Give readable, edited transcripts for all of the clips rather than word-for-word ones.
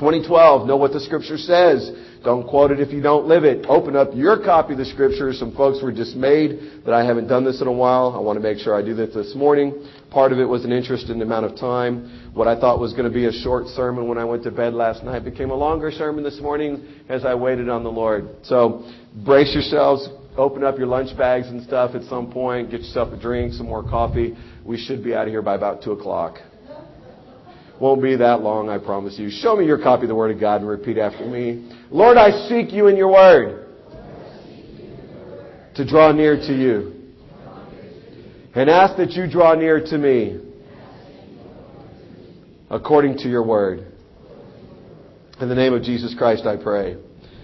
2012, know what the Scripture says. Don't quote it if you don't live it. Open up your copy of the Scripture. Some folks were dismayed that I haven't done this in a while. I want to make sure I do this morning. Part of it was an interest in the amount of time. What I thought was going to be a short sermon when I went to bed last night became a longer sermon this morning as I waited on the Lord. So brace yourselves. Open up your lunch bags and stuff at some point. Get yourself a drink, some more coffee. We should be out of here by about 2 o'clock. Won't be that long, I promise you. Show me your copy of the Word of God and repeat after me. Lord, I seek you in your Word to draw near to you and ask that you draw near to me according to your Word. In the name of Jesus Christ, I pray.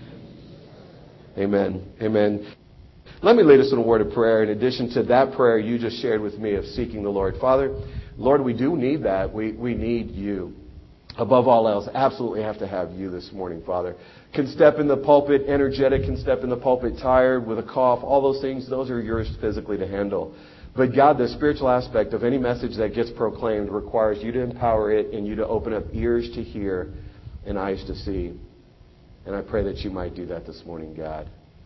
Amen. Amen. Let me lead us in a word of prayer. In addition to that prayer you just shared with me of seeking the Lord. Father, Lord, we do need that. We need you. Above all else, absolutely have to have you this morning, Father. Can step in the pulpit energetic, can step in the pulpit tired with a cough. All those things, those are yours physically to handle. But God, the spiritual aspect of any message that gets proclaimed requires you to empower it and you to open up ears to hear and eyes to see. And I pray that you might do that this morning, God.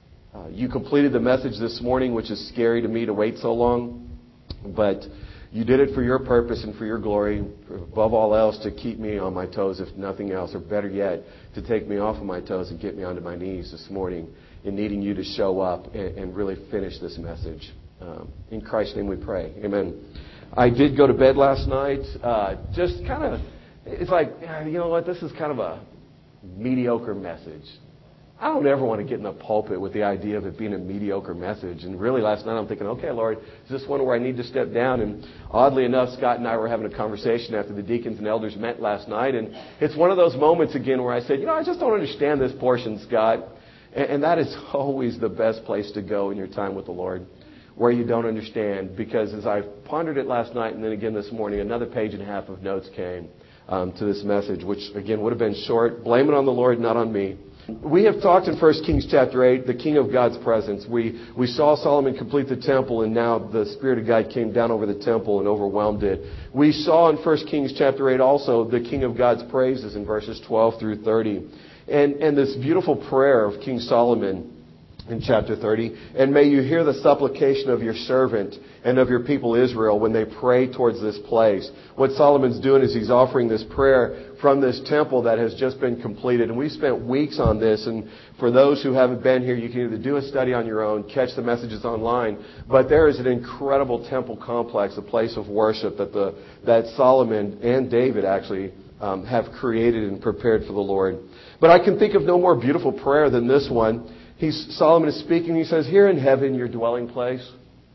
You completed the message this morning, which is scary to me to wait so long. But you did it for your purpose and for your glory, above all else, to keep me on my toes, if nothing else, or better yet, to take me off of my toes and get me onto my knees this morning in needing you to show up and really finish this message. In Christ's name we pray. Amen. I did go to bed last night. Just kind of, it's like, you know what, this is kind of a mediocre message. I don't ever want to get in the pulpit with the idea of it being a mediocre message. And really last night I'm thinking, okay, Lord, is this one where I need to step down? And oddly enough, Scott and I were having a conversation after the deacons and elders met last night. And it's one of those moments again where I said, you know, I just don't understand this portion, Scott. And that is always the best place to go in your time with the Lord, where you don't understand. Because as I pondered it last night and then again this morning, another page and a half of notes came to this message, which again would have been short. Blame it on the Lord, not on me. We have talked in 1 Kings chapter 8, the king of God's presence. We saw Solomon complete the temple, and now the Spirit of God came down over the temple and overwhelmed it. We saw in 1 Kings chapter 8 also the king of God's praises in verses 12 through 30. And this beautiful prayer of King Solomon in chapter 30. And may you hear the supplication of your servant and of your people Israel when they pray towards this place. What Solomon's doing is he's offering this prayer from this temple that has just been completed. And we spent weeks on this. And for those who haven't been here, you can either do a study on your own, catch the messages online. But there is an incredible temple complex, a place of worship that Solomon and David actually have created and prepared for the Lord. But I can think of no more beautiful prayer than this one. Solomon is speaking. He says, here in heaven, your dwelling place.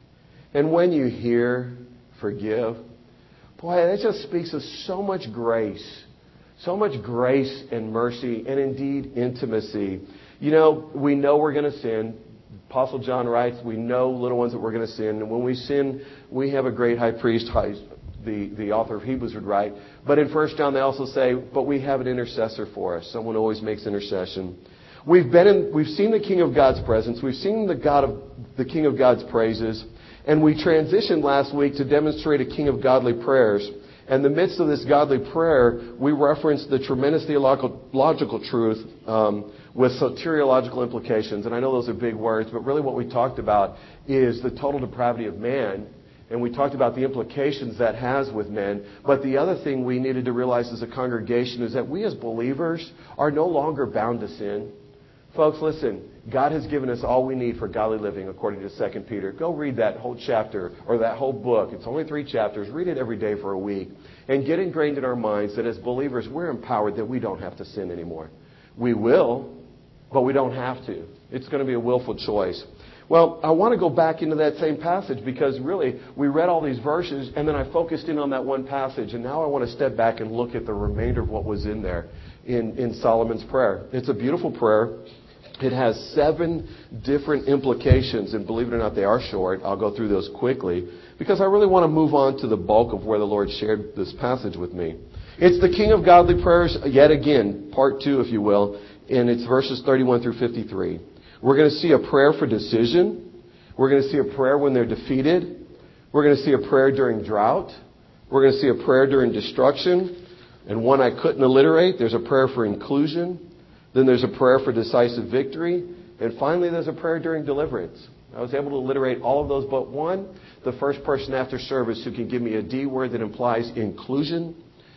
And when you hear, forgive. Boy, that just speaks of so much grace. So much grace and mercy and indeed intimacy. You know, we know we're going to sin. Apostle John writes, we know, little ones, that we're going to sin. And when we sin, we have a great high priest, the author of Hebrews would write. But in 1 John they also say, but we have an intercessor for us. Someone always makes intercession. We've seen the King of God's presence. We've seen the King of God's praises. And we transitioned last week to demonstrate a king of godly prayers. And in the midst of this godly prayer, we referenced the tremendous theological truth with soteriological implications. And I know those are big words, but really what we talked about is the total depravity of man. And we talked about the implications that has with men. But the other thing we needed to realize as a congregation is that we as believers are no longer bound to sin. Folks, listen, God has given us all we need for godly living according to 2 Peter. Go read that whole chapter or that whole book. It's only 3 chapters. Read it every day for a week. And get ingrained in our minds that as believers, we're empowered that we don't have to sin anymore. We will, but we don't have to. It's going to be a willful choice. Well, I want to go back into that same passage because really we read all these verses and then I focused in on that one passage. And now I want to step back and look at the remainder of what was in there in Solomon's prayer. It's a beautiful prayer. It has 7 different implications, and believe it or not, they are short. I'll go through those quickly because I really want to move on to the bulk of where the Lord shared this passage with me. It's the King of Godly Prayers, yet again, part 2, if you will, and it's verses 31 through 53. We're going to see a prayer for decision. We're going to see a prayer when they're defeated. We're going to see a prayer during drought. We're going to see a prayer during destruction. And one I couldn't alliterate. There's a prayer for inclusion. Then there's a prayer for decisive victory. And finally, there's a prayer during deliverance. I was able to alliterate all of those but one. The first person after service who can give me a D word that implies inclusion,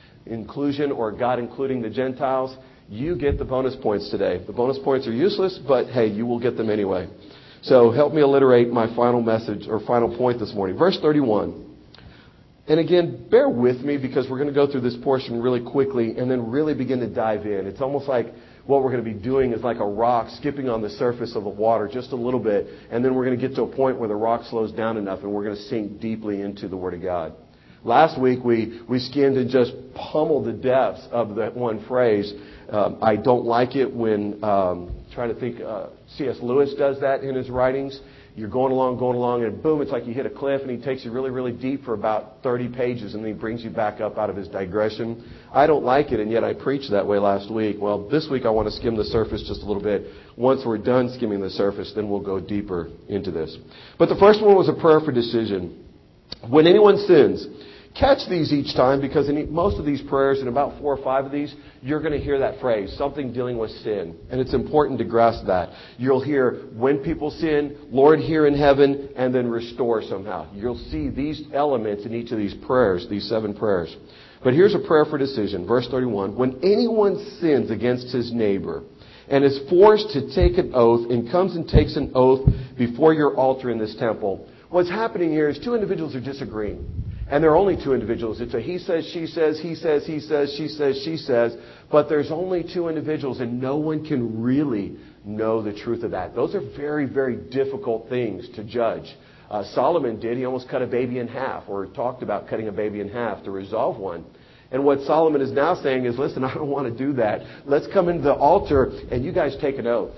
or God including the Gentiles, you get the bonus points today. The bonus points are useless, but hey, you will get them anyway. So help me alliterate my final message or final point this morning. Verse 31. And again, bear with me because we're going to go through this portion really quickly and then really begin to dive in. It's almost like what we're going to be doing is like a rock skipping on the surface of the water just a little bit. And then we're going to get to a point where the rock slows down enough and we're going to sink deeply into the Word of God. Last week, we skimmed and just pummeled the depths of that one phrase. I don't like it when, trying to think, C.S. Lewis does that in his writings. You're going along, and boom, it's like you hit a cliff, and he takes you really, really deep for about 30 pages, and then he brings you back up out of his digression. I don't like it, and yet I preached that way last week. Well, this week I want to skim the surface just a little bit. Once we're done skimming the surface, then we'll go deeper into this. But the first one was a prayer for decision. When anyone sins, catch these each time, because in most of these prayers, in about 4 or 5 of these, you're going to hear that phrase, something dealing with sin. And it's important to grasp that. You'll hear, when people sin, Lord, hear in heaven, and then restore somehow. You'll see these elements in each of these prayers, these 7 prayers. But here's a prayer for decision. Verse 31. When anyone sins against his neighbor and is forced to take an oath and comes and takes an oath before your altar in this temple, what's happening here is 2 individuals are disagreeing. And there are only 2 individuals. It's a he says, she says, he says, he says, she says, she says. But there's only 2 individuals, and no one can really know the truth of that. Those are very, very difficult things to judge. Solomon did. He almost cut a baby in half, or talked about cutting a baby in half to resolve one. And what Solomon is now saying is, listen, I don't want to do that. Let's come into the altar, and you guys take an oath.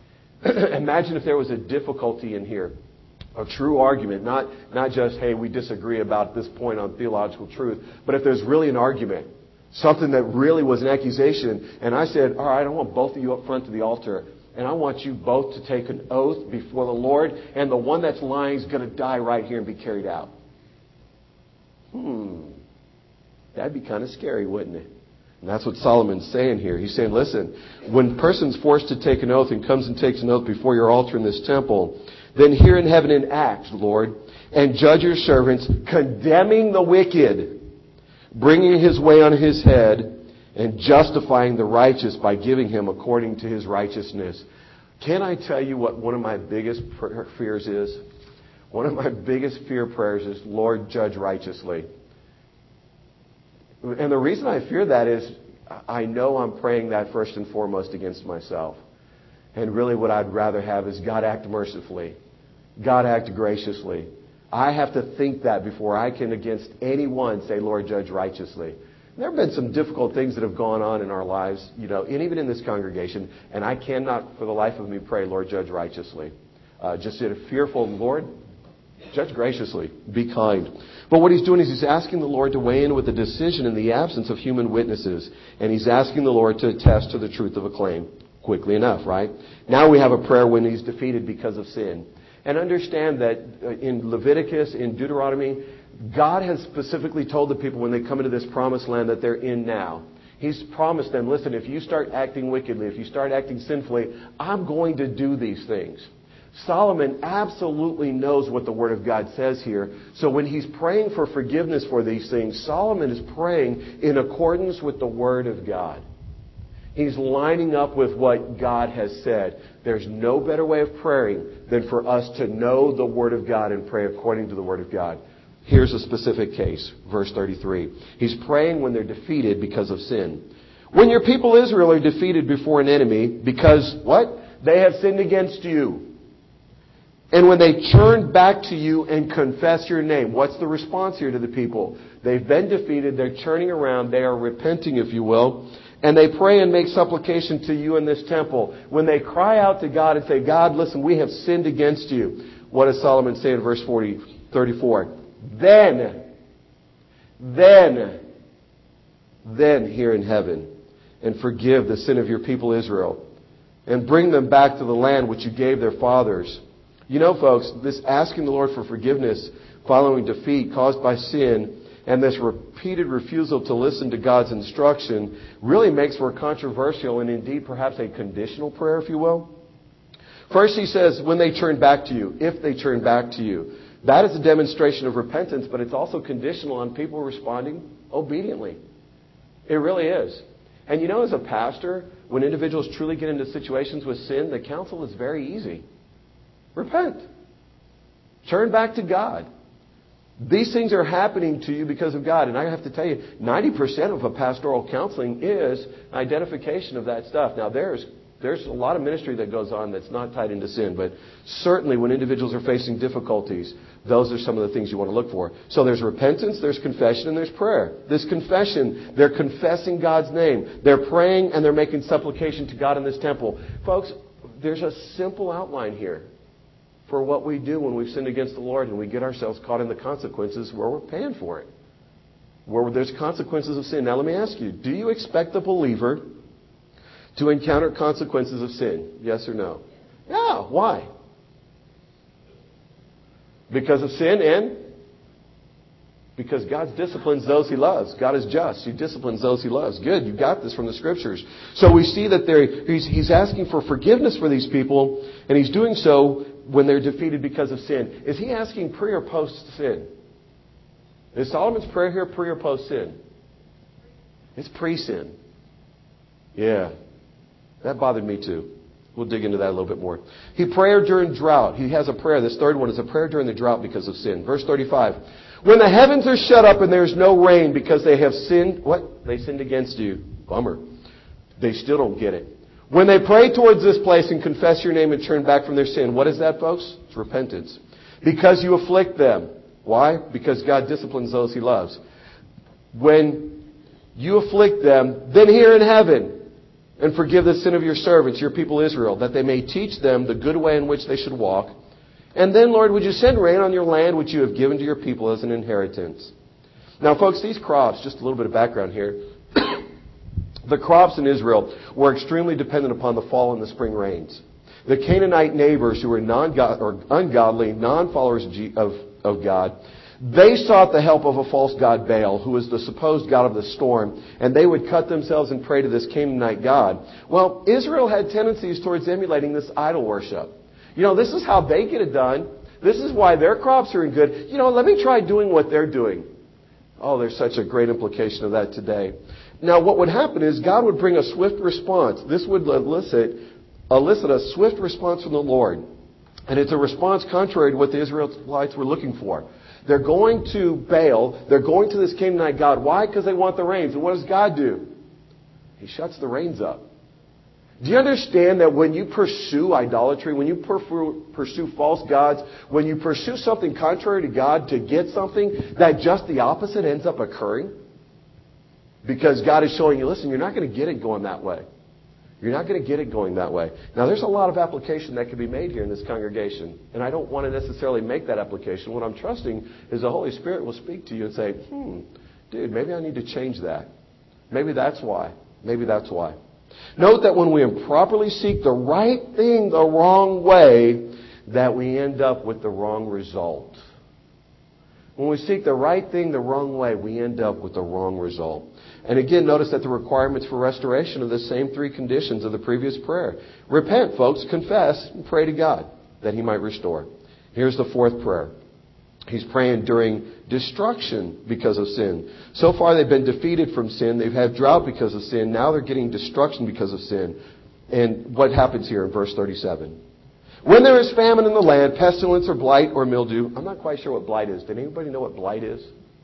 Imagine if there was a difficulty in here. A true argument, not just, hey, we disagree about this point on theological truth, but if there's really an argument, something that really was an accusation, and I said, all right, I want both of you up front to the altar, and I want you both to take an oath before the Lord, and the one that's lying is going to die right here and be carried out. That'd be kind of scary, wouldn't it? And that's what Solomon's saying here. He's saying, listen, when a person's forced to take an oath and comes and takes an oath before your altar in this temple, then hear in heaven and act, Lord, and judge your servants, condemning the wicked, bringing his way on his head, and justifying the righteous by giving him according to his righteousness. Can I tell you what one of my biggest fears is? One of my biggest fear prayers is, Lord, judge righteously. And the reason I fear that is I know I'm praying that first and foremost against myself. And really what I'd rather have is God act mercifully. God act graciously. I have to think that before I can against anyone say, Lord, judge righteously. There have been some difficult things that have gone on in our lives, and even in this congregation, and I cannot for the life of me pray, Lord, judge righteously. Just in a fearful, Lord, judge graciously. Be kind. But what he's doing is he's asking the Lord to weigh in with a decision in the absence of human witnesses. And he's asking the Lord to attest to the truth of a claim. Quickly enough, right? Now we have a prayer when he's defeated because of sin. And understand that in Leviticus, in Deuteronomy, God has specifically told the people when they come into this promised land that they're in now. He's promised them, listen, if you start acting wickedly, if you start acting sinfully, I'm going to do these things. Solomon absolutely knows what the Word of God says here. So when he's praying for forgiveness for these things, Solomon is praying in accordance with the Word of God. He's lining up with what God has said. There's no better way of praying than for us to know the Word of God and pray according to the Word of God. Here's a specific case, verse 33. He's praying when they're defeated because of sin. When your people Israel are defeated before an enemy because, what? They have sinned against you. And when they turn back to you and confess your name, what's the response here to the people? They've been defeated. They're turning around. They are repenting, if you will. And they pray and make supplication to you in this temple. When they cry out to God and say, God, listen, we have sinned against you. What does Solomon say in verse 34? Then hear in heaven and forgive the sin of your people Israel and bring them back to the land which you gave their fathers. You know, folks, this asking the Lord for forgiveness following defeat caused by sin And this repeated refusal to listen to God's instruction really makes for a controversial and indeed perhaps a conditional prayer, if you will. First he says, when they turn back to you, if they turn back to you. That is a demonstration of repentance, but it's also conditional on people responding obediently. It really is. And you know, as a pastor, when individuals truly get into situations with sin, the counsel is very easy. Repent. Turn back to God. These things are happening to you because of God. And I have to tell you, 90% of a pastoral counseling is identification of that stuff. Now, there's a lot of ministry that goes on that's not tied into sin. But certainly when individuals are facing difficulties, those are some of the things you want to look for. So there's repentance, there's confession, and there's prayer. This confession, they're confessing God's name. They're praying and they're making supplication to God in this temple. Folks, there's a simple outline here for what we do when we've sinned against the Lord and we get ourselves caught in the consequences where we're paying for it. Where there's consequences of sin. Now let me ask you, do you expect the believer to encounter consequences of sin? Yes or no? Yeah. Why? Because of sin and because God disciplines those He loves. God is just. He disciplines those He loves. Good. You got this from the Scriptures. So we see that He's asking for forgiveness for these people, and He's doing so when they're defeated because of sin. Is He asking pre or post sin? Is Solomon's prayer here pre or post sin? It's pre-sin. Yeah. That bothered me too. We'll dig into that a little bit more. He prayed during drought. He has a prayer. This third one is a prayer during the drought because of sin. Verse 35. When the heavens are shut up and there's no rain because they have sinned. What? They sinned against you. Bummer. They still don't get it. When they pray towards this place and confess your name and turn back from their sin. What is that, folks? It's repentance. Because you afflict them. Why? Because God disciplines those He loves. When you afflict them, then hear in heaven and forgive the sin of your servants, your people Israel, that they may teach them the good way in which they should walk. And then, Lord, would you send rain on your land which you have given to your people as an inheritance? Now, folks, these crops, just a little bit of background here. The crops in Israel were extremely dependent upon the fall and the spring rains. The Canaanite neighbors who were ungodly, non-followers of God, they sought the help of a false god Baal, who was the supposed god of the storm, and they would cut themselves and pray to this Canaanite god. Well, Israel had tendencies towards emulating this idol worship. You know, this is how they get it done. This is why their crops are in good. You know, let me try doing what they're doing. Oh, there's such a great implication of that today. Now, what would happen is God would bring a swift response. This would elicit a swift response from the Lord. And it's a response contrary to what the Israelites were looking for. They're going to Baal. They're going to this Canaanite god. Why? Because they want the rains. And what does God do? He shuts the rains up. Do you understand that when you pursue idolatry, when you pursue false gods, when you pursue something contrary to God to get something, that just the opposite ends up occurring? Because God is showing you, listen, you're not going to get it going that way. You're not going to get it going that way. Now, there's a lot of application that can be made here in this congregation. And I don't want to necessarily make that application. What I'm trusting is the Holy Spirit will speak to you and say, dude, maybe I need to change that. Maybe that's why. Maybe that's why. Note that when we improperly seek the right thing the wrong way, that we end up with the wrong result. When we seek the right thing the wrong way, we end up with the wrong result. And again, notice that the requirements for restoration are the same three conditions of the previous prayer. Repent, folks, confess, and pray to God that He might restore. Here's the fourth prayer. He's praying during destruction because of sin. So far they've been defeated from sin. They've had drought because of sin. Now they're getting destruction because of sin. And what happens here in verse 37? When there is famine in the land, pestilence or blight or mildew. I'm not quite sure what blight is. Did anybody know what blight is?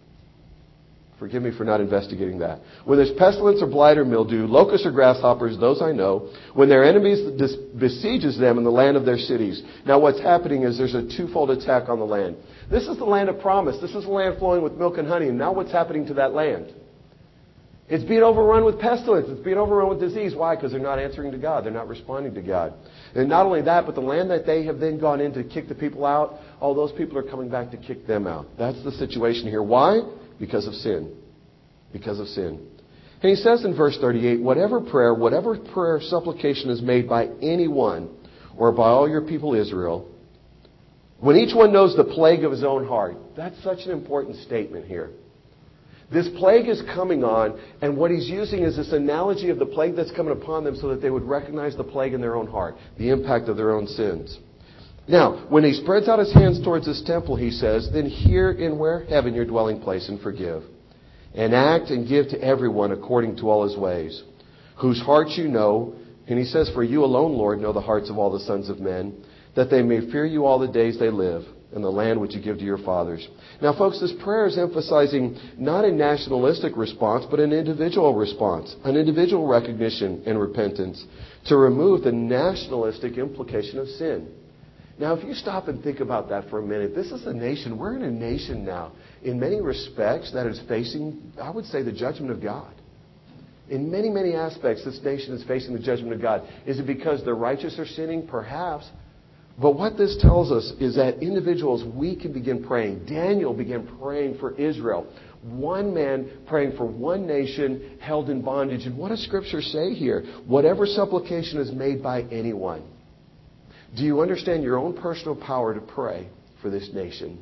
Forgive me for not investigating that. When there's pestilence or blight or mildew, locusts or grasshoppers, those I know, when their enemies besieges them in the land of their cities. Now what's happening is there's a twofold attack on the land. This is the land of promise. This is the land flowing with milk and honey. And now what's happening to that land? It's being overrun with pestilence. It's being overrun with disease. Why? Because they're not answering to God. They're not responding to God. And not only that, but the land that they have then gone in to kick the people out, all those people are coming back to kick them out. That's the situation here. Why? Because of sin. Because of sin. And he says in verse 38, whatever prayer, supplication is made by anyone or by all your people Israel, when each one knows the plague of his own heart. That's such an important statement here. This plague is coming on, and what he's using is this analogy of the plague that's coming upon them so that they would recognize the plague in their own heart, the impact of their own sins. Now, when he spreads out his hands towards this temple, he says, then here in where? Heaven, your dwelling place, and forgive. And act and give to everyone according to all his ways, whose hearts you know. And he says, for you alone, Lord, know the hearts of all the sons of men, that they may fear you all the days they live, in the land which you give to your fathers. Now, folks, this prayer is emphasizing not a nationalistic response, but an individual response, an individual recognition and repentance to remove the nationalistic implication of sin. Now, if you stop and think about that for a minute, this is a nation, we're in a nation now, in many respects, that is facing, I would say, the judgment of God. In many, many aspects, this nation is facing the judgment of God. Is it because the righteous are sinning? Perhaps. But what this tells us is that individuals, we can begin praying. Daniel began praying for Israel. One man praying for one nation held in bondage. And what does Scripture say here? Whatever supplication is made by anyone. Do you understand your own personal power to pray for this nation?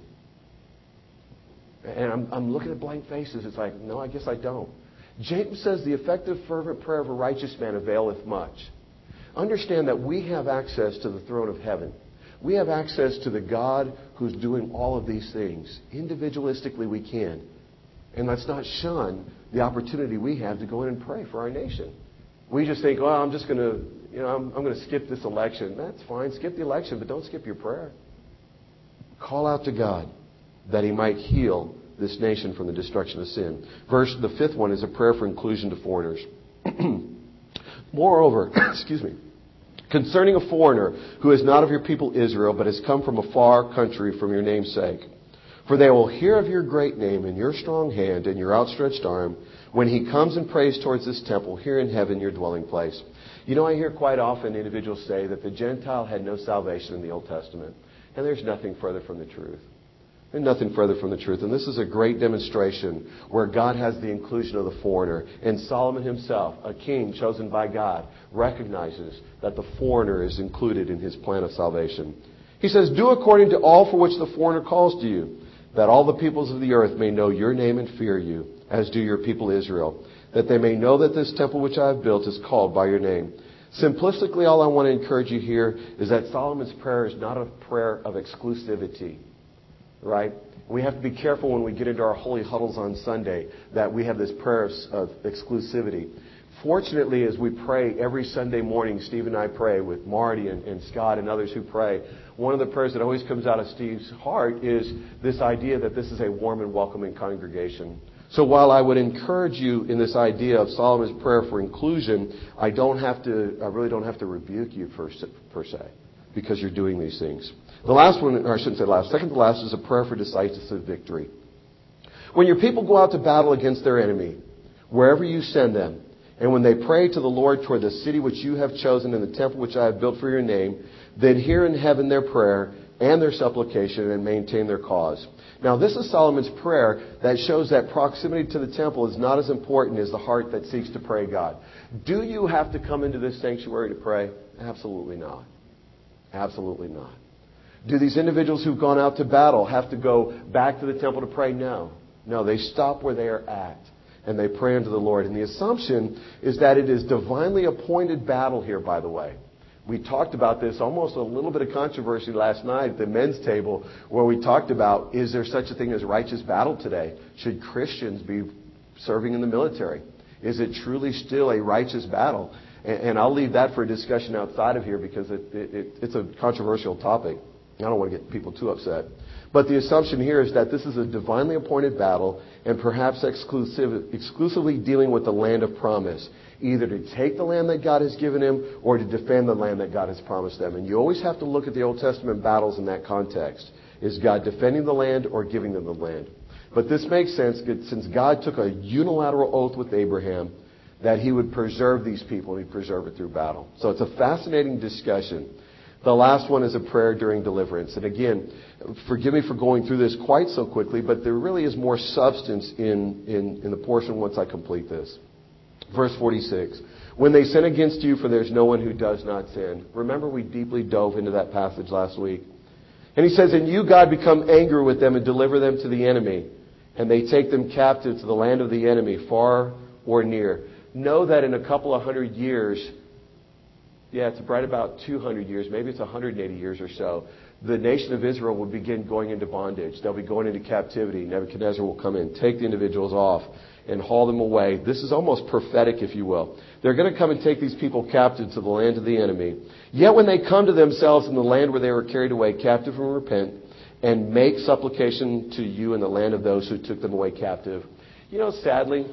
And I'm looking at blank faces. It's like, no, I guess I don't. James says the effective fervent prayer of a righteous man availeth much. Understand that we have access to the throne of heaven. We have access to the God who's doing all of these things. Individualistically, we can. And let's not shun the opportunity we have to go in and pray for our nation. We just think, well, I'm just going to, I'm going to skip this election. That's fine. Skip the election, but don't skip your prayer. Call out to God that He might heal this nation from the destruction of sin. The fifth one is a prayer for inclusion to foreigners. Moreover, concerning a foreigner who is not of your people Israel, but has come from a far country from your name's sake. For they will hear of your great name and your strong hand and your outstretched arm when he comes and prays towards this temple here in heaven, your dwelling place. You know, I hear quite often individuals say that the Gentile had no salvation in the Old Testament. And there's nothing further from the truth. And nothing further from the truth. And this is a great demonstration where God has the inclusion of the foreigner. And Solomon himself, a king chosen by God, recognizes that the foreigner is included in his plan of salvation. He says, do according to all for which the foreigner calls to you, that all the peoples of the earth may know your name and fear you, as do your people Israel, that they may know that this temple which I have built is called by your name. Simplistically, all I want to encourage you here is that Solomon's prayer is not a prayer of exclusivity. Right? We have to be careful when we get into our holy huddles on Sunday that we have this prayer of exclusivity. Fortunately, as we pray every Sunday morning, Steve and I pray with Marty and Scott and others who pray, one of the prayers that always comes out of Steve's heart is this idea that this is a warm and welcoming congregation. So while I would encourage you in this idea of Solomon's prayer for inclusion, I really don't have to rebuke you per se, because you're doing these things. The last one, or I shouldn't say last, second to last is a prayer for decisive victory. When your people go out to battle against their enemy, wherever you send them, and when they pray to the Lord toward the city which you have chosen and the temple which I have built for your name, then hear in heaven their prayer and their supplication and maintain their cause. Now, this is Solomon's prayer that shows that proximity to the temple is not as important as the heart that seeks to pray God. Do you have to come into this sanctuary to pray? Absolutely not. Absolutely not. Do these individuals who've gone out to battle have to go back to the temple to pray? No. No, they stop where they are at and they pray unto the Lord. And the assumption is that it is divinely appointed battle here, by the way. We talked about this, almost a little bit of controversy last night at the men's table, where we talked about, is there such a thing as righteous battle today? Should Christians be serving in the military? Is it truly still a righteous battle? And I'll leave that for a discussion outside of here because it's a controversial topic. I don't want to get people too upset. But the assumption here is that this is a divinely appointed battle and perhaps exclusively dealing with the land of promise, either to take the land that God has given him or to defend the land that God has promised them. And you always have to look at the Old Testament battles in that context. Is God defending the land or giving them the land? But this makes sense since God took a unilateral oath with Abraham that he would preserve these people and he'd preserve it through battle. So it's a fascinating discussion. The last one is a prayer during deliverance. And again, forgive me for going through this quite so quickly, but there really is more substance in the portion once I complete this. Verse 46. When they sin against you, for there's no one who does not sin. Remember, we deeply dove into that passage last week. And he says, and you, God, become angry with them and deliver them to the enemy. and they take them captive to the land of the enemy, far or near. Know that in a couple of hundred years, it's right about 200 years, maybe it's 180 years or so, the nation of Israel will begin going into bondage. They'll be going into captivity. Nebuchadnezzar will come in, take the individuals off, and haul them away. This is almost prophetic, if you will. They're going to come and take these people captive to the land of the enemy. Yet when they come to themselves in the land where they were carried away captive and repent, and make supplication to you in the land of those who took them away captive. Sadly,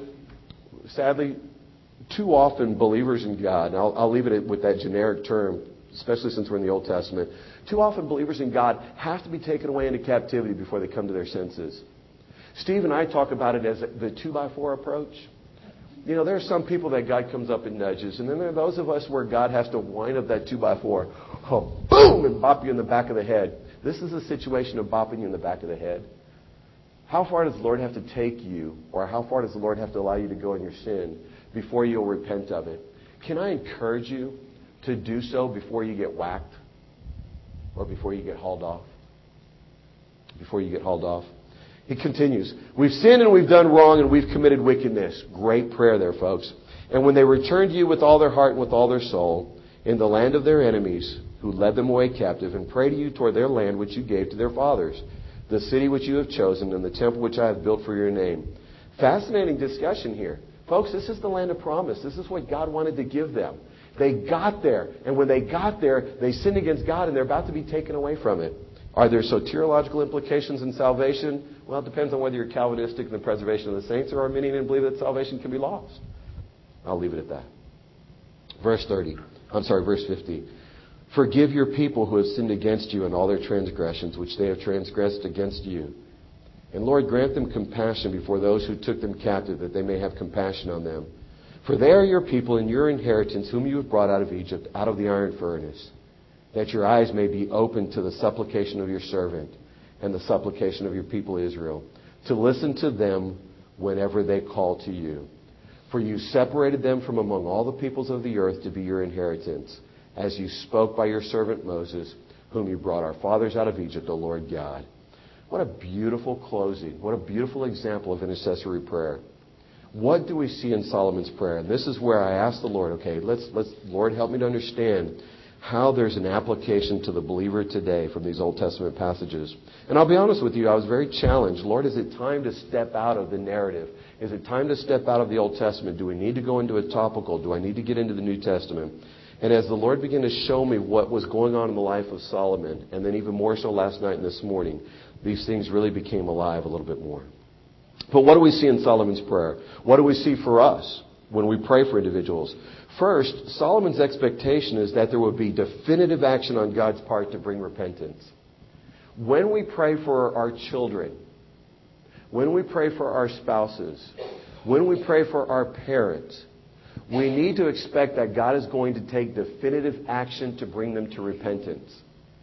too often believers in God, and I'll leave it with that generic term, especially since we're in the Old Testament, too often believers in God have to be taken away into captivity before they come to their senses. Steve and I talk about it as the 2x4 approach. There are some people that God comes up and nudges, and then there are those of us where God has to wind up that 2x4, boom, and bop you in the back of the head. This is a situation of bopping you in the back of the head. How far does the Lord have to take you, or how far does the Lord have to allow you to go in your sin before you'll repent of it? Can I encourage you to do so before you get whacked or before you get hauled off? Before you get hauled off. It continues. We've sinned and we've done wrong and we've committed wickedness. Great prayer there, folks. And when they return to you with all their heart and with all their soul in the land of their enemies, who led them away captive, and pray to you toward their land which you gave to their fathers, the city which you have chosen, and the temple which I have built for your name. Fascinating discussion here. Folks, this is the land of promise. This is what God wanted to give them. They got there, and when they got there, they sinned against God, and they're about to be taken away from it. Are there soteriological implications in salvation? Well, it depends on whether you're Calvinistic in the preservation of the saints or Arminian and believe that salvation can be lost. I'll leave it at that. Verse 50. Forgive your people who have sinned against you in all their transgressions, which they have transgressed against you. And Lord, grant them compassion before those who took them captive, that they may have compassion on them. For they are your people and your inheritance, whom you have brought out of Egypt, out of the iron furnace, that your eyes may be open to the supplication of your servant and the supplication of your people Israel, to listen to them whenever they call to you. For you separated them from among all the peoples of the earth to be your inheritance, as you spoke by your servant Moses, whom you brought our fathers out of Egypt, O Lord God. What a beautiful closing. What a beautiful example of intercessory prayer. What do we see in Solomon's prayer? And this is where I ask the Lord, let's Lord, help me to understand how there's an application to the believer today from these Old Testament passages. And I'll be honest with you, I was very challenged. Lord, is it time to step out of the narrative? Is it time to step out of the Old Testament? Do we need to go into a topical? Do I need to get into the New Testament? And as the Lord began to show me what was going on in the life of Solomon, and then even more so last night and this morning, these things really became alive a little bit more. But what do we see in Solomon's prayer? What do we see for us when we pray for individuals? First, Solomon's expectation is that there would be definitive action on God's part to bring repentance. When we pray for our children, when we pray for our spouses, when we pray for our parents, we need to expect that God is going to take definitive action to bring them to repentance.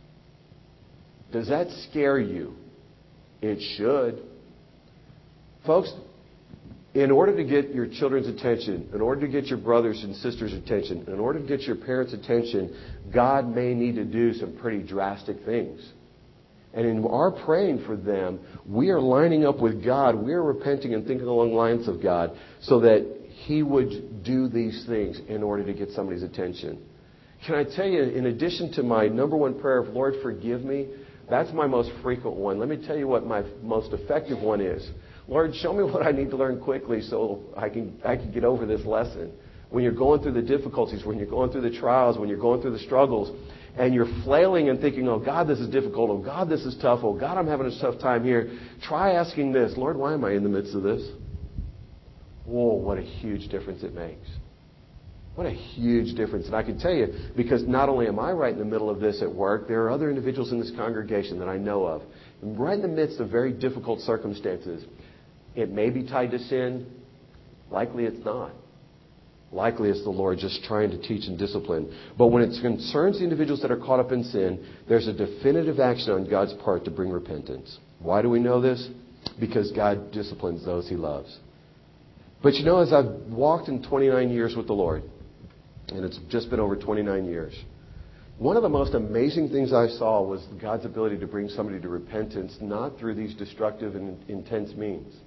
Does that scare you? It should. Folks, in order to get your children's attention, in order to get your brothers and sisters' attention, in order to get your parents' attention, God may need to do some pretty drastic things. And in our praying for them, we are lining up with God. We are repenting and thinking along the lines of God so that He would do these things in order to get somebody's attention. Can I tell you, in addition to my number one prayer of, Lord, forgive me, that's my most frequent one. Let me tell you what my most effective one is. Lord, show me what I need to learn quickly so I can get over this lesson. When you're going through the difficulties, when you're going through the trials, when you're going through the struggles, and you're flailing and thinking, oh, God, this is difficult. Oh, God, this is tough. Oh, God, I'm having a tough time here. Try asking this. Lord, why am I in the midst of this? Whoa, what a huge difference it makes. What a huge difference. And I can tell you, because not only am I right in the middle of this at work, there are other individuals in this congregation that I know of. And right in the midst of very difficult circumstances. It may be tied to sin. Likely it's not. Likely it's the Lord just trying to teach and discipline. But when it concerns the individuals that are caught up in sin, there's a definitive action on God's part to bring repentance. Why do we know this? Because God disciplines those He loves. But you know, as I've walked in 29 years with the Lord, and it's just been over 29 years, one of the most amazing things I saw was God's ability to bring somebody to repentance, not through these destructive and intense means.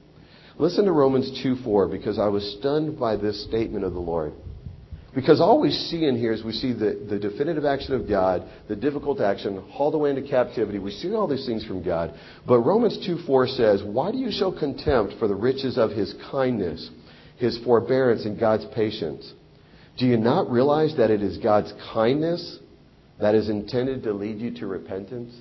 Listen to Romans 2:4, because I was stunned by this statement of the Lord. Because all we see in here is we see the definitive action of God, the difficult action, hauled away into captivity. We see all these things from God. But Romans 2:4 says, why do you show contempt for the riches of his kindness, his forbearance, and God's patience? Do you not realize that it is God's kindness that is intended to lead you to repentance?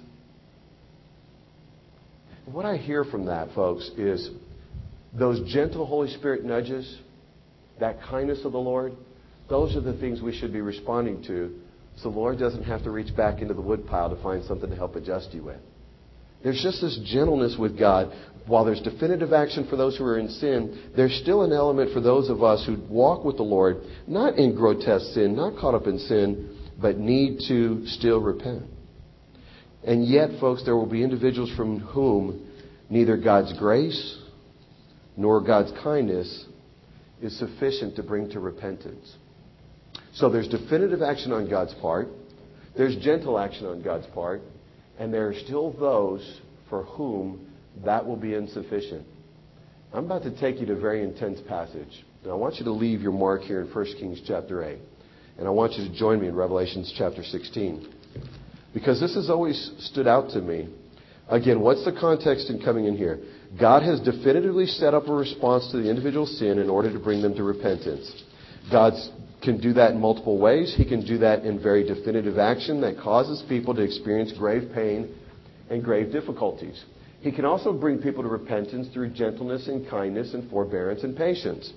What I hear from that, folks, is those gentle Holy Spirit nudges, that kindness of the Lord, those are the things we should be responding to, so the Lord doesn't have to reach back into the woodpile to find something to help adjust you with. There's just this gentleness with God. While there's definitive action for those who are in sin, there's still an element for those of us who walk with the Lord, not in grotesque sin, not caught up in sin, but need to still repent. And yet, folks, there will be individuals from whom neither God's grace nor God's kindness is sufficient to bring to repentance. So there's definitive action on God's part, there's gentle action on God's part, and there are still those for whom that will be insufficient. I'm about to take you to a very intense passage. And I want you to leave your mark here in 1 Kings chapter 8. And I want you to join me in Revelation chapter 16. Because this has always stood out to me. Again, what's the context in coming in here? God has definitively set up a response to the individual sin in order to bring them to repentance. God can do that in multiple ways. He can do that in very definitive action that causes people to experience grave pain and grave difficulties. He can also bring people to repentance through gentleness and kindness and forbearance and patience.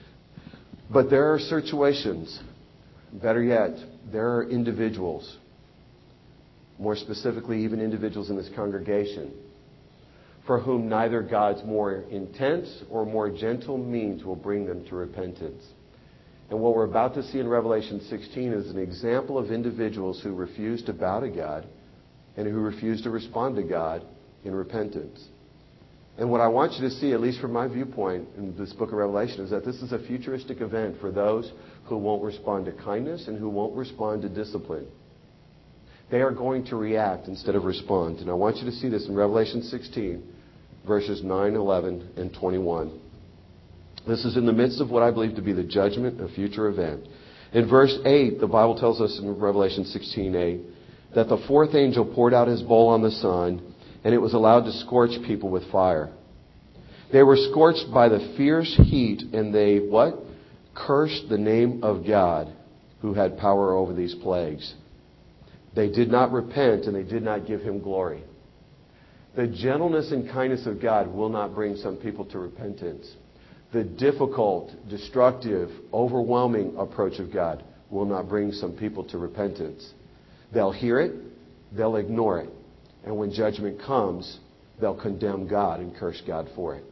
But there are situations, better yet, there are individuals, more specifically even individuals in this congregation, for whom neither God's more intense or more gentle means will bring them to repentance. And what we're about to see in Revelation 16 is an example of individuals who refuse to bow to God and who refuse to respond to God in repentance. And what I want you to see, at least from my viewpoint in this book of Revelation, is that this is a futuristic event for those who won't respond to kindness and who won't respond to discipline. They are going to react instead of respond. And I want you to see this in Revelation 16, verses 9, 11, and 21. This is in the midst of what I believe to be the judgment, a future event. In verse 8, the Bible tells us in Revelation 16:8 that the fourth angel poured out his bowl on the sun, and it was allowed to scorch people with fire. They were scorched by the fierce heat, and they, what? Cursed the name of God, who had power over these plagues. They did not repent, and they did not give him glory. The gentleness and kindness of God will not bring some people to repentance. The difficult, destructive, overwhelming approach of God will not bring some people to repentance. They'll hear it, they'll ignore it, and when judgment comes, they'll condemn God and curse God for it.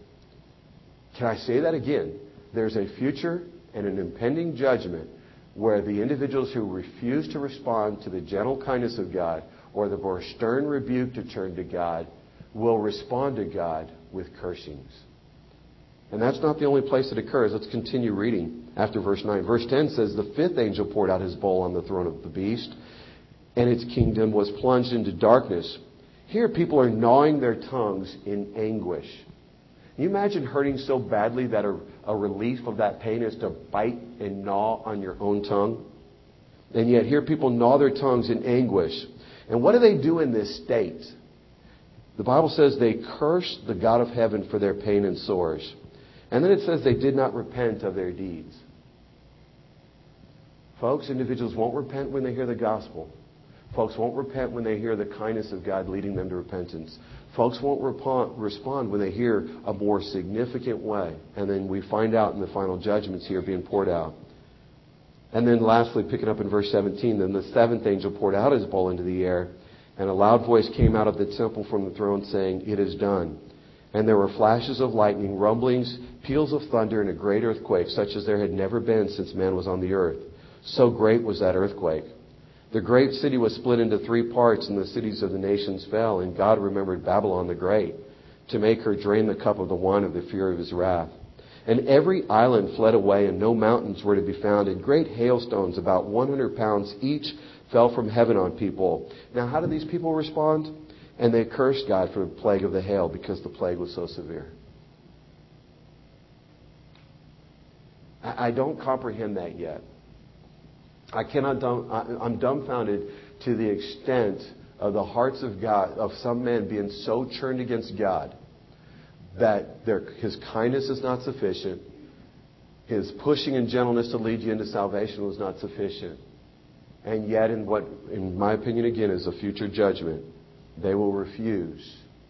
Can I say that again? There's a future and an impending judgment where the individuals who refuse to respond to the gentle kindness of God or the more stern rebuke to turn to God will respond to God with cursings. And that's not the only place it occurs. Let's continue reading after verse 9. Verse 10 says, the fifth angel poured out his bowl on the throne of the beast, and its kingdom was plunged into darkness. Here people are gnawing their tongues in anguish. Can you imagine hurting so badly that a relief of that pain is to bite and gnaw on your own tongue? And yet here people gnaw their tongues in anguish. And what do they do in this state? The Bible says they curse the God of heaven for their pain and sores. And then it says they did not repent of their deeds. Folks, individuals won't repent when they hear the gospel. Folks won't repent when they hear the kindness of God leading them to repentance. Folks won't respond when they hear a more significant way. And then we find out in the final judgments here being poured out. And then lastly, picking up in verse 17, then the seventh angel poured out his bowl into the air, and a loud voice came out of the temple from the throne saying, it is done. And there were flashes of lightning, rumblings, peals of thunder, and a great earthquake, such as there had never been since man was on the earth. So great was that earthquake. The great city was split into 3 parts, and the cities of the nations fell. And God remembered Babylon the Great, to make her drain the cup of the wine of the fury of his wrath. And every island fled away, and no mountains were to be found. And great hailstones, about 100 pounds each, fell from heaven on people. Now, how did these people respond? And they cursed God for the plague of the hail, because the plague was so severe. I don't comprehend that yet. I'm dumbfounded to the extent of the hearts of God, of some men being so churned against God that His kindness is not sufficient, His pushing and gentleness to lead you into salvation was not sufficient. And yet in what, in my opinion again, is a future judgment, they will refuse,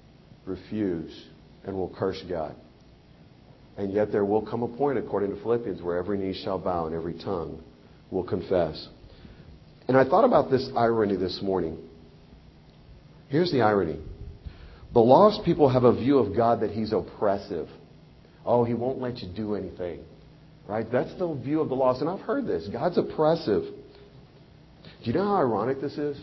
and will curse God. And yet there will come a point, according to Philippians, where every knee shall bow and every tongue will confess. And I thought about this irony this morning. Here's the irony. The lost people have a view of God that He's oppressive. Oh, He won't let you do anything. Right? That's the view of the lost. And I've heard this. God's oppressive. Do you know how ironic this is?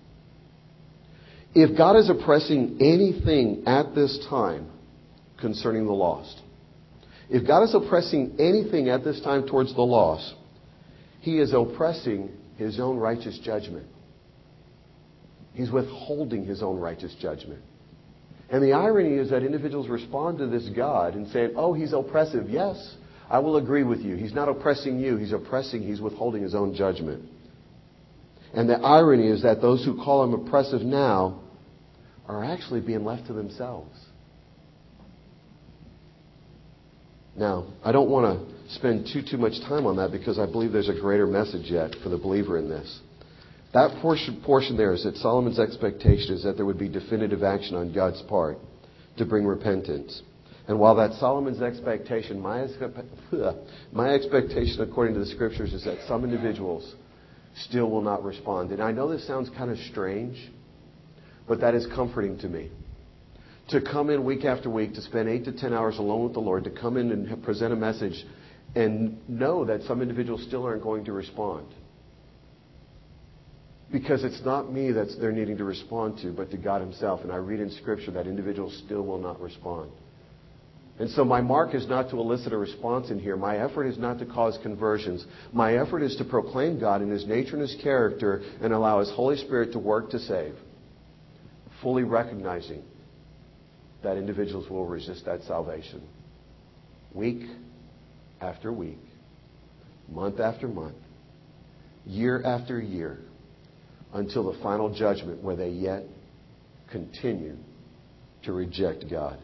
If God is oppressing anything at this time concerning the lost, if God is oppressing anything at this time towards the lost, He is oppressing His own righteous judgment. He's withholding His own righteous judgment. And the irony is that individuals respond to this God and say, oh, He's oppressive. Yes, I will agree with you. He's not oppressing you. He's withholding His own judgment. And the irony is that those who call Him oppressive now are actually being left to themselves. Now, I don't want to spend too much time on that because I believe there's a greater message yet for the believer in this. That portion there is that Solomon's expectation is that there would be definitive action on God's part to bring repentance. And while that's Solomon's expectation, my expectation according to the Scriptures is that some individuals still will not respond. And I know this sounds kind of strange, but that is comforting to me. To come in week after week, to spend 8 to 10 hours alone with the Lord, to come in and present a message and know that some individuals still aren't going to respond. Because it's not me that they're needing to respond to, but to God Himself. And I read in Scripture that individuals still will not respond. And so my mark is not to elicit a response in here. My effort is not to cause conversions. My effort is to proclaim God in His nature and His character and allow His Holy Spirit to work to save. Fully recognizing that individuals will resist that salvation. Week after week, month after month, year after year, until the final judgment where they yet continue to reject God.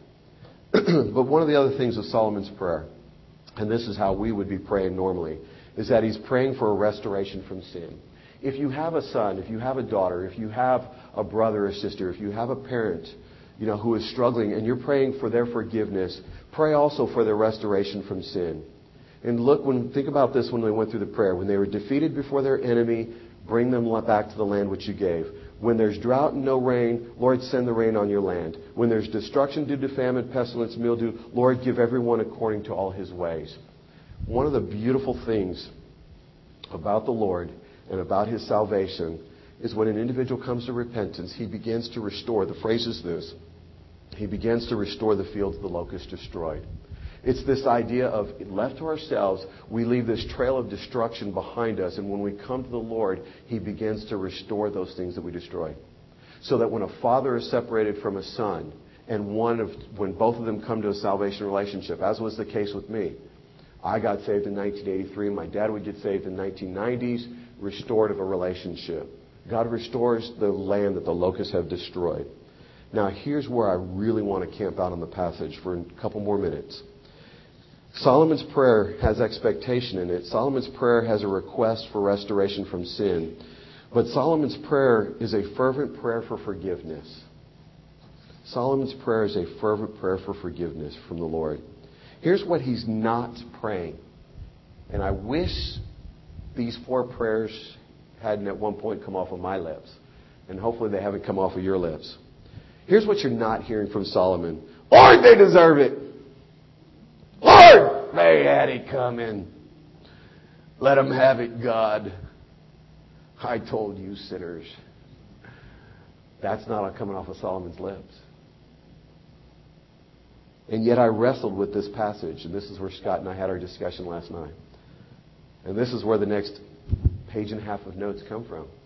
But one of the other things of Solomon's prayer, and this is how we would be praying normally, is that he's praying for a restoration from sin. If you have a son, if you have a daughter, if you have a brother or sister, if you have a parent, who is struggling and you're praying for their forgiveness, pray also for their restoration from sin. And think about this when they went through the prayer. When they were defeated before their enemy, bring them back to the land which you gave. When there's drought and no rain, Lord, send the rain on your land. When there's destruction due to famine, pestilence, mildew, Lord, give everyone according to all his ways. One of the beautiful things about the Lord and about His salvation is when an individual comes to repentance, He begins to restore. The phrase is this: He begins to restore the fields the locust destroyed. It's this idea of, left to ourselves, we leave this trail of destruction behind us. And when we come to the Lord, He begins to restore those things that we destroyed. So that when a father is separated from a son, and when both of them come to a salvation relationship, as was the case with me, I got saved in 1983, and my dad would get saved in the 1990s, restorative a relationship. God restores the land that the locusts have destroyed. Now, here's where I really want to camp out on the passage for a couple more minutes. Solomon's prayer has expectation in it. Solomon's prayer has a request for restoration from sin. But Solomon's prayer is a fervent prayer for forgiveness. Solomon's prayer is a fervent prayer for forgiveness from the Lord. Here's what he's not praying. And I wish these 4 prayers hadn't at one point come off of my lips. And hopefully they haven't come off of your lips. Here's what you're not hearing from Solomon. Lord, they deserve it. Lord, they had it coming. Let them have it, God. I told you, sinners. That's not coming off of Solomon's lips. And yet I wrestled with this passage. And this is where Scott and I had our discussion last night. And this is where the next page and a half of notes come from.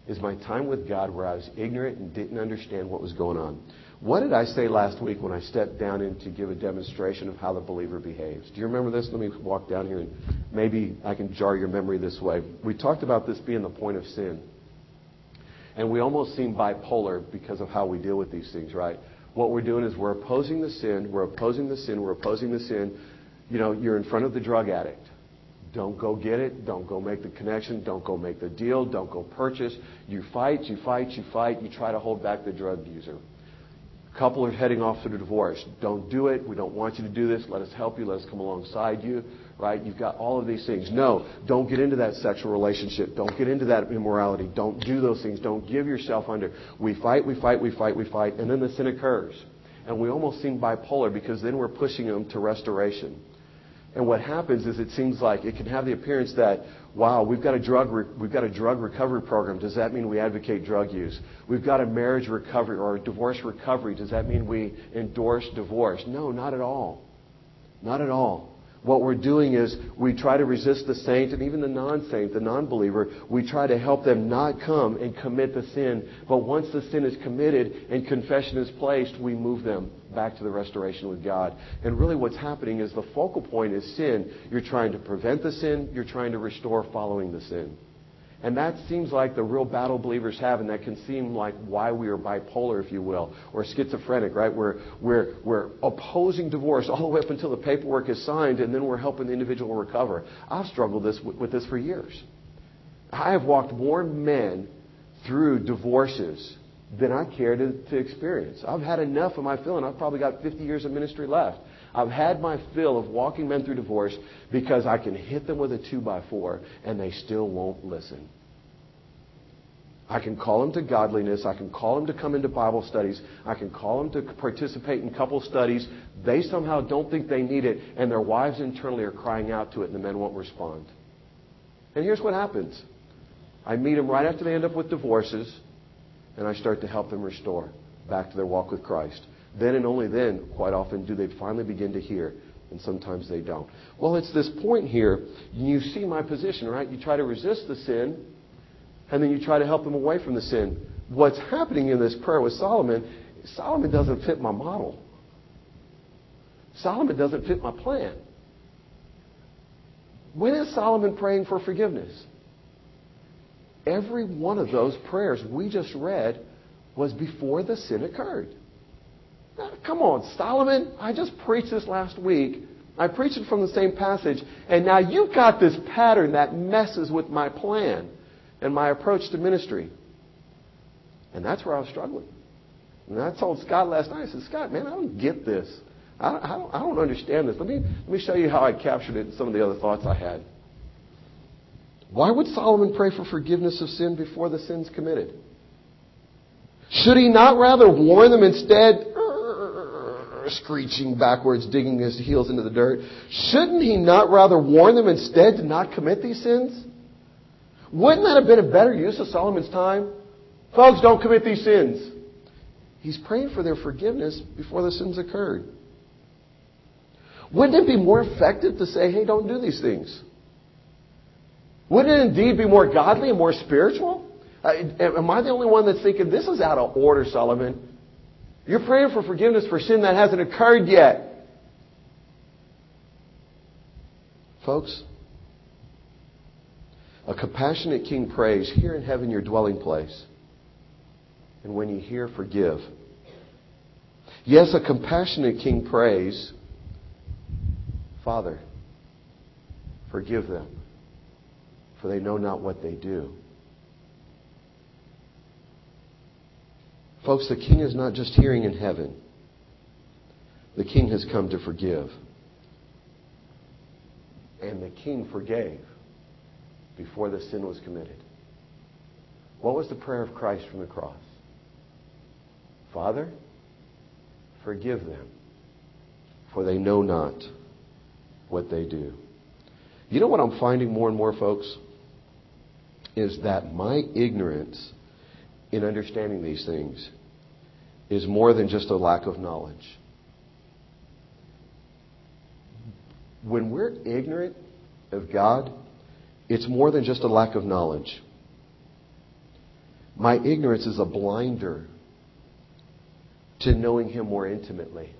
is my time with God where I was ignorant and didn't understand what was going on. What did I say last week when I stepped down in to give a demonstration of how the believer behaves? Do you remember this? Let me walk down here and maybe I can jar your memory this way. We talked about this being the point of sin. And we almost seem bipolar because of how we deal with these things, right? What we're doing is we're opposing the sin, we're opposing the sin, we're opposing the sin. You know, you're in front of the drug addict. Don't go get it. Don't go make the connection. Don't go make the deal. Don't go purchase. You fight, you fight, you fight. You try to hold back the drug user. Couple are heading off to the divorce. Don't do it. We don't want you to do this. Let us help you. Let us come alongside you. Right? You've got all of these things. No, don't get into that sexual relationship. Don't get into that immorality. Don't do those things. Don't give yourself under. We fight, we fight, we fight, we fight, and then the sin occurs. And we almost seem bipolar because then we're pushing them to restoration. And what happens is it seems like it can have the appearance that, wow, we've got a drug recovery program. Does that mean we advocate drug use? We've got a marriage recovery or a divorce recovery. Does that mean we endorse divorce? No, not at all. Not at all. What we're doing is we try to resist the saint and even the non-saint, the non-believer. We try to help them not come and commit the sin. But once the sin is committed and confession is placed, we move them back to the restoration with God. And really what's happening is the focal point is sin. You're trying to prevent the sin. You're trying to restore following the sin. And that seems like the real battle believers have, and that can seem like why we are bipolar, if you will, or schizophrenic, right? We're opposing divorce all the way up until the paperwork is signed, and then we're helping the individual recover. I've struggled with this for years. I have walked more men through divorces than I care to experience. I've had enough of my fill, and I've probably got 50 years of ministry left. I've had my fill of walking men through divorce because I can hit them with a 2x4 and they still won't listen. I can call them to godliness. I can call them to come into Bible studies. I can call them to participate in couple studies. They somehow don't think they need it, and their wives internally are crying out to it, and the men won't respond. And here's what happens. I meet them right after they end up with divorces, and I start to help them restore back to their walk with Christ. Then and only then, quite often, do they finally begin to hear. And sometimes they don't. Well, it's this point here. You see my position, right? You try to resist the sin, and then you try to help them away from the sin. What's happening in this prayer with Solomon doesn't fit my model. Solomon doesn't fit my plan. When is Solomon praying for forgiveness? Every one of those prayers we just read was before the sin occurred. Now, come on, Solomon, I just preached this last week. I preached it from the same passage, and now you've got this pattern that messes with my plan and my approach to ministry. And that's where I was struggling. And I told Scott last night, I said, Scott, man, I don't get this. I don't understand this. Let me show you how I captured it and some of the other thoughts I had. Why would Solomon pray for forgiveness of sin before the sin's committed? Should he not rather warn them instead, screeching backwards, digging his heels into the dirt? Shouldn't he not rather warn them instead to not commit these sins? Wouldn't that have been a better use of Solomon's time? Folks, don't commit these sins. He's praying for their forgiveness before the sins occurred. Wouldn't it be more effective to say, hey, don't do these things? Wouldn't it indeed be more godly and more spiritual? Am I the only one that's thinking, this is out of order, Solomon? You're praying for forgiveness for sin that hasn't occurred yet. Folks, a compassionate king prays, here in heaven your dwelling place. And when you hear, forgive. Yes, a compassionate king prays, Father, forgive them, for they know not what they do. Folks, the king is not just hearing in heaven. The king has come to forgive. And the king forgave before the sin was committed. What was the prayer of Christ from the cross? Father, forgive them, for they know not what they do. You know what I'm finding more and more, folks? Is that my ignorance in understanding these things is more than just a lack of knowledge. When we're ignorant of God, it's more than just a lack of knowledge. My ignorance is a blinder to knowing Him more intimately.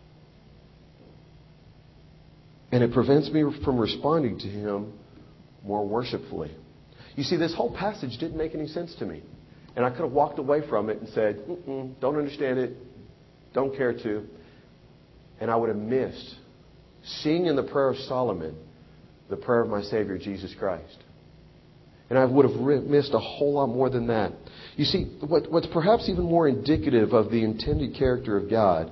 And it prevents me from responding to Him more worshipfully. You see, this whole passage didn't make any sense to me. And I could have walked away from it and said, don't understand it, don't care to. And I would have missed seeing in the prayer of Solomon the prayer of my Savior, Jesus Christ. And I would have missed a whole lot more than that. You see, what's perhaps even more indicative of the intended character of God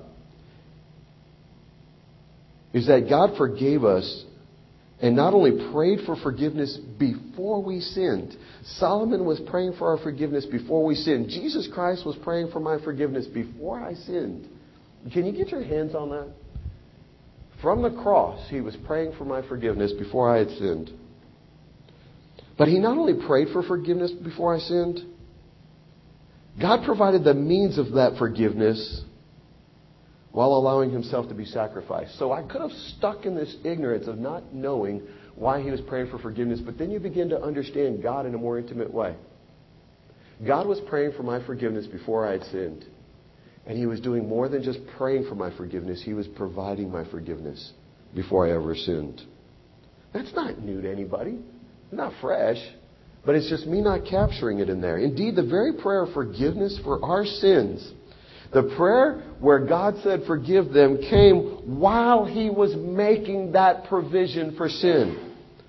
is that God forgave us and not only prayed for forgiveness before we sinned. Solomon was praying for our forgiveness before we sinned. Jesus Christ was praying for my forgiveness before I sinned. Can you get your hands on that? From the cross, He was praying for my forgiveness before I had sinned. But He not only prayed for forgiveness before I sinned, God provided the means of that forgiveness while allowing Himself to be sacrificed. So I could have stuck in this ignorance of not knowing why He was praying for forgiveness, but then you begin to understand God in a more intimate way. God was praying for my forgiveness before I had sinned. And He was doing more than just praying for my forgiveness. He was providing my forgiveness before I ever sinned. That's not new to anybody. Not fresh. But it's just me not capturing it in there. Indeed, the very prayer of forgiveness for our sins, the prayer where God said forgive them, came while He was making that provision for sin.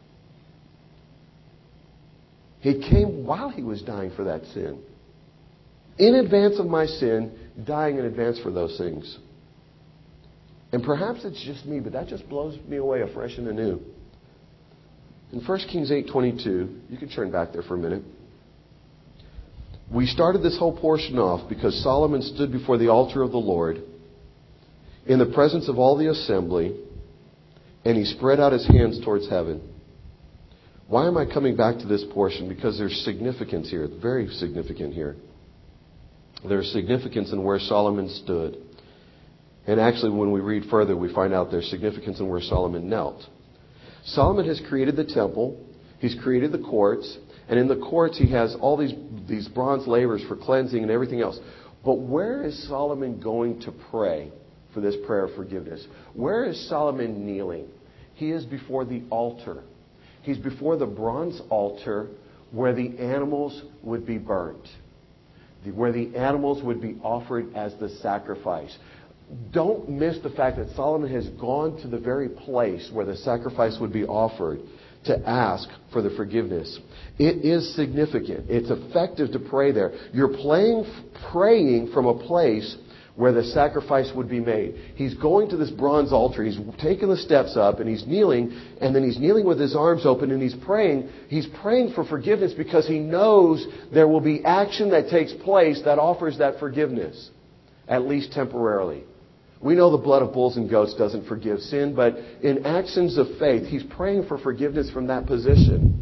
He came while He was dying for that sin. In advance of my sin, dying in advance for those things. And perhaps it's just me, but that just blows me away afresh and anew. In 1 Kings 8:22, you can turn back there for a minute. We started this whole portion off because Solomon stood before the altar of the Lord in the presence of all the assembly, and he spread out his hands towards heaven. Why am I coming back to this portion? Because there's significance here. It's very significant here. There's significance in where Solomon stood. And actually, when we read further, we find out there's significance in where Solomon knelt. Solomon has created the temple. He's created the courts. And in the courts, he has all these bronze lavers for cleansing and everything else. But where is Solomon going to pray for this prayer of forgiveness? Where is Solomon kneeling? He is before the altar. He's before the bronze altar where the animals would be burnt, where the animals would be offered as the sacrifice. Don't miss the fact that Solomon has gone to the very place where the sacrifice would be offered to ask for the forgiveness. It is significant. It's effective to pray there. You're praying from a place where the sacrifice would be made. He's going to this bronze altar. He's taking the steps up and he's kneeling, and then he's kneeling with his arms open and he's praying. He's praying for forgiveness because he knows there will be action that takes place that offers that forgiveness, at least temporarily. We know the blood of bulls and goats doesn't forgive sin, but in actions of faith, he's praying for forgiveness from that position.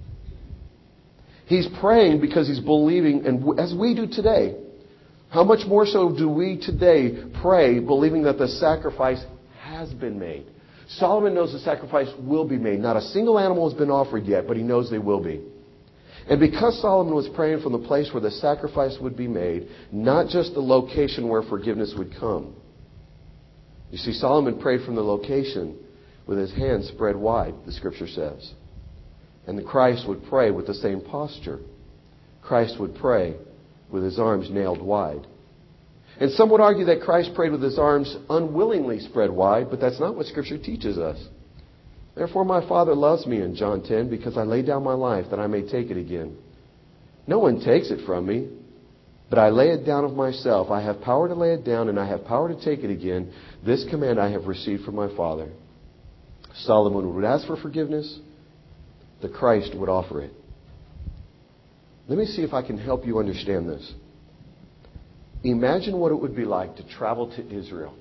He's praying because he's believing, and as we do today, how much more so do we today pray believing that the sacrifice has been made? Solomon knows the sacrifice will be made. Not a single animal has been offered yet, but he knows they will be. And because Solomon was praying from the place where the sacrifice would be made, not just the location where forgiveness would come. You see, Solomon prayed from the location with his hands spread wide, the Scripture says. And the Christ would pray with the same posture. Christ would pray with his arms nailed wide. And some would argue that Christ prayed with his arms unwillingly spread wide, but that's not what Scripture teaches us. Therefore my Father loves me in John 10 because I lay down my life that I may take it again. No one takes it from me, but I lay it down of myself. I have power to lay it down and I have power to take it again. This command I have received from my Father. Solomon would ask for forgiveness. The Christ would offer it. Let me see if I can help you understand this. Imagine what it would be like to travel to Israel.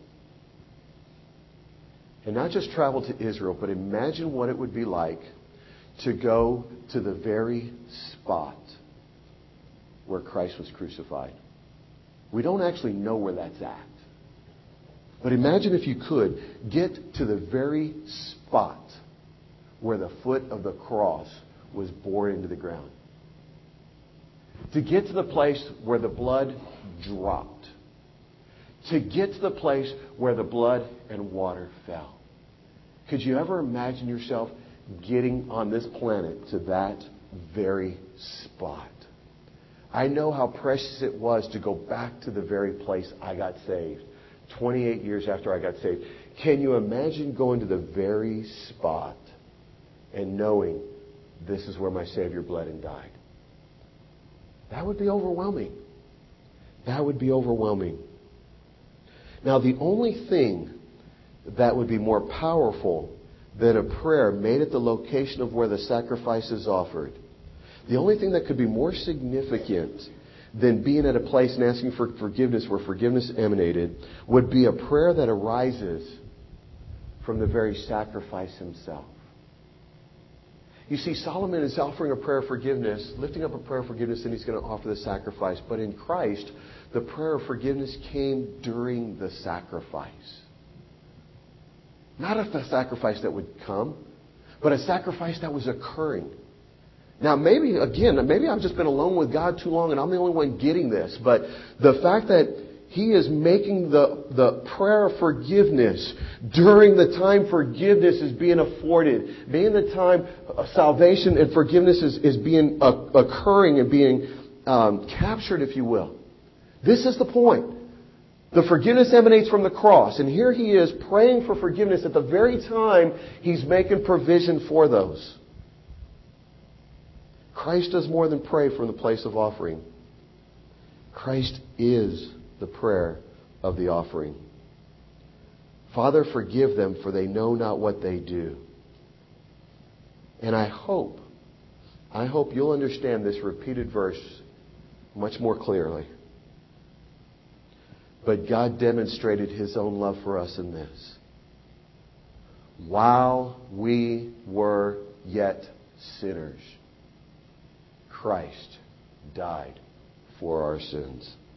And not just travel to Israel, but imagine what it would be like to go to the very spot where Christ was crucified. We don't actually know where that's at. But imagine if you could get to the very spot where the foot of the cross was bored into the ground. To get to the place where the blood dropped. To get to the place where the blood and water fell. Could you ever imagine yourself getting on this planet to that very spot? I know how precious it was to go back to the very place I got saved. 28 years after I got saved. Can you imagine going to the very spot and knowing this is where my Savior bled and died? That would be overwhelming. That would be overwhelming. Now, the only thing that would be more powerful than a prayer made at the location of where the sacrifice is offered, the only thing that could be more significant than being at a place and asking for forgiveness where forgiveness emanated would be a prayer that arises from the very sacrifice himself. You see, Solomon is offering a prayer of forgiveness, lifting up a prayer of forgiveness, and he's going to offer the sacrifice. But in Christ, the prayer of forgiveness came during the sacrifice. Not a sacrifice that would come, but a sacrifice that was occurring. Now, maybe I've just been alone with God too long and I'm the only one getting this. But the fact that he is making the prayer of forgiveness during the time forgiveness is being afforded, being the time salvation and forgiveness is being occurring and being captured, if you will. This is the point. The forgiveness emanates from the cross. And here he is praying for forgiveness at the very time he's making provision for those. Christ does more than pray from the place of offering. Christ is the prayer of the offering. Father, forgive them, for they know not what they do. And I hope you'll understand this repeated verse much more clearly. But God demonstrated His own love for us in this. While we were yet sinners, Christ died for our sins.